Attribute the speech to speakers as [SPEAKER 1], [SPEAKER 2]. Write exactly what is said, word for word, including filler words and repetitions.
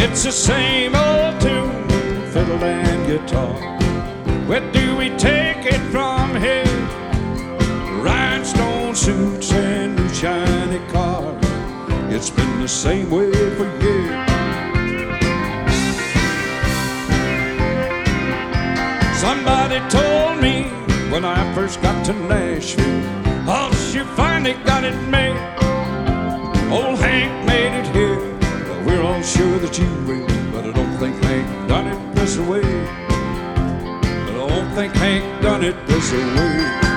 [SPEAKER 1] It's the same old tune, fiddle and guitar. Where do we take it from here? Rhinestone suits and new shiny cars. It's been the same way for years. Somebody told me when I first got to Nashville, oh, she finally got it made. Old Hank made it here. Well, we're all sure that you will, but I don't think Hank done it this way. But I don't think Hank done it this way.